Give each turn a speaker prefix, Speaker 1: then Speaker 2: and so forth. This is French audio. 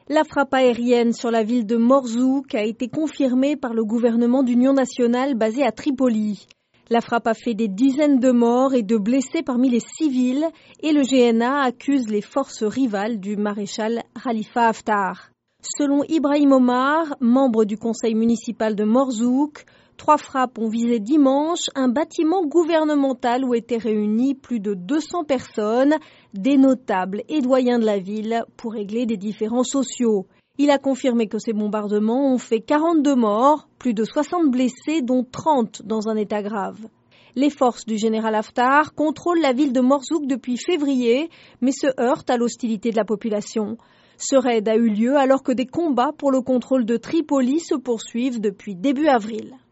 Speaker 1: La frappe aérienne sur la ville de Morzouk a été confirmée par le gouvernement d'union nationale basé à Tripoli. La frappe a fait des dizaines de morts et de blessés parmi les civils et le GNA accuse les forces rivales du maréchal Khalifa Haftar. Selon Ibrahim Omar, membre du conseil municipal de Morzouk, 3 frappes ont visé dimanche un bâtiment gouvernemental où étaient réunis plus de 200 personnes, des notables et doyens de la ville, pour régler des différends sociaux. Il a confirmé que ces bombardements ont fait 42 morts, plus de 60 blessés, dont 30 dans un état grave. Les forces du général Haftar contrôlent la ville de Morzouk depuis février, mais se heurtent à l'hostilité de la population. Ce raid a eu lieu alors que des combats pour le contrôle de Tripoli se poursuivent depuis début avril.